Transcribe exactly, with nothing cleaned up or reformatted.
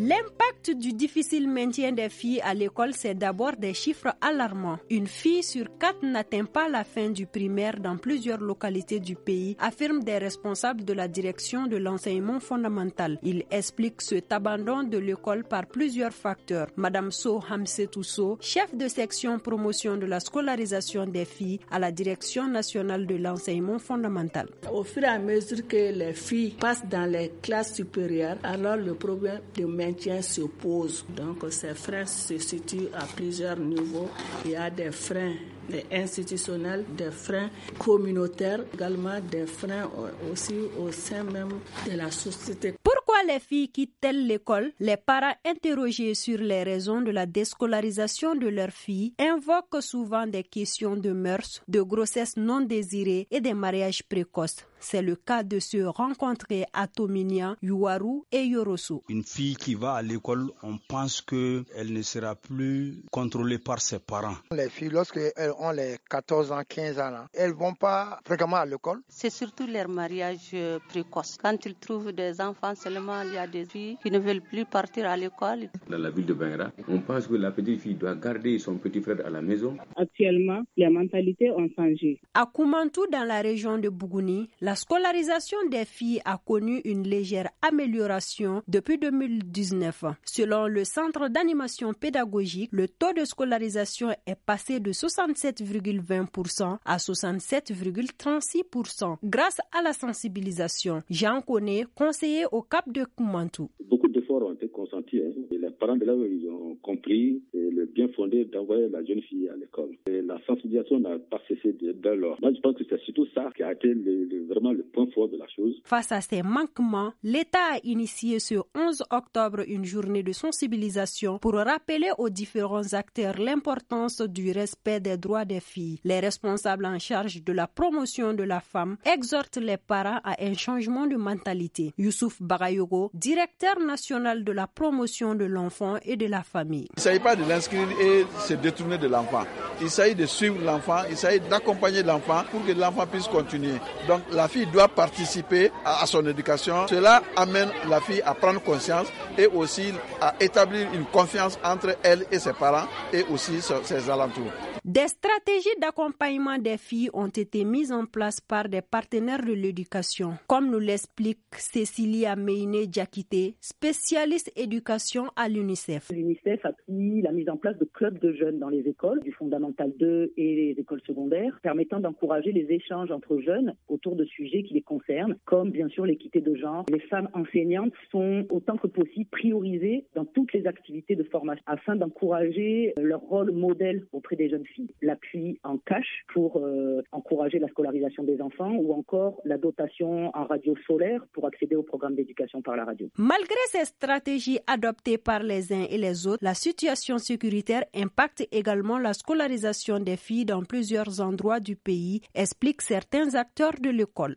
L'impact du difficile maintien des filles à l'école, c'est d'abord des chiffres alarmants. Une fille sur quatre n'atteint pas la fin du primaire dans plusieurs localités du pays, affirment des responsables de la direction de l'enseignement fondamental. Ils expliquent cet abandon de l'école par plusieurs facteurs. Madame So Hamsetou So, chef de section promotion de la scolarisation des filles à la direction nationale de l'enseignement fondamental. Au fur et à mesure que les filles passent dans les classes supérieures, alors le problème de maintien se pose. Donc ces freins se situent à plusieurs niveaux. Il y a des freins institutionnels, des freins communautaires, également des freins aussi au sein même de la société. Pourquoi les filles quittent-elles l'école? Les parents interrogés sur les raisons de la déscolarisation de leurs filles invoquent souvent des questions de mœurs, de grossesse non désirée et des mariages précoces. C'est le cas de ceux rencontrés à Tominia, Yuwaru et Yoroso. Une fille qui va à l'école, on pense qu'elle ne sera plus contrôlée par ses parents. Les filles, lorsqu'elles ont les quatorze ans, quinze ans, elles ne vont pas fréquemment à l'école. C'est surtout leur mariage précoce. Quand ils trouvent des enfants seulement, il y a des filles qui ne veulent plus partir à l'école. Dans la ville de Bengra, on pense que la petite fille doit garder son petit frère à la maison. Actuellement, les mentalités ont changé. À Koumantou, dans la région de Bougouni, la scolarisation des filles a connu une légère amélioration depuis deux mille dix-neuf. Selon le Centre d'animation pédagogique, le taux de scolarisation est passé de soixante-sept virgule vingt pour cent à soixante-sept virgule trente-six pour cent grâce à la sensibilisation. Jean Koné, conseiller au Cap de Koumantou. Beaucoup d'efforts ont été consentis. Hein. Et les parents de là, ils ont compris le bien fondé d'envoyer la jeune fille à l'école. Et la sensibilisation n'a pas cessé dès lors. Moi, je pense que c'est surtout ça qui a été le, le, vraiment le point fort de la chose. Face à ces manquements, l'État a initié ce onze octobre une journée de sensibilisation pour rappeler aux différents acteurs l'importance du respect des droits des filles. Les responsables en charge de la promotion de la femme exhortent les parents à un changement de mentalité. Youssouf Bagayogo, directeur national de la promotion de l'enfant et de la famille. Il ne s'agit pas de l'inscrire et se détourner de l'enfant. Il s'agit de suivre l'enfant, il s'agit d'accompagner l'enfant pour que l'enfant puisse continuer. Donc la fille doit participer à, à son éducation. Cela amène la fille à prendre conscience et aussi à établir une confiance entre elle et ses parents et aussi ses alentours. Des stratégies d'accompagnement des filles ont été mises en place par des partenaires de l'éducation, comme nous l'explique Cécilia Meine-Diakité, spécialiste éducation à l'UNICEF. L'UNICEF appuie la mise en place de clubs de jeunes dans les écoles, du fondamental deux et les écoles secondaires, permettant d'encourager les échanges entre jeunes autour de sujets qui les concernent, comme bien sûr l'équité de genre. Les femmes enseignantes sont autant que possible priorisées dans toutes les activités de formation afin d'encourager leur rôle modèle auprès des jeunes filles. L'appui en cash pour euh, encourager la scolarisation des enfants ou encore la dotation en radio solaire pour accéder au programme d'éducation par la radio. Malgré ces stratégies adoptées par les uns et les autres, la situation sécuritaire impacte également la scolarisation des filles dans plusieurs endroits du pays, expliquent certains acteurs de l'école.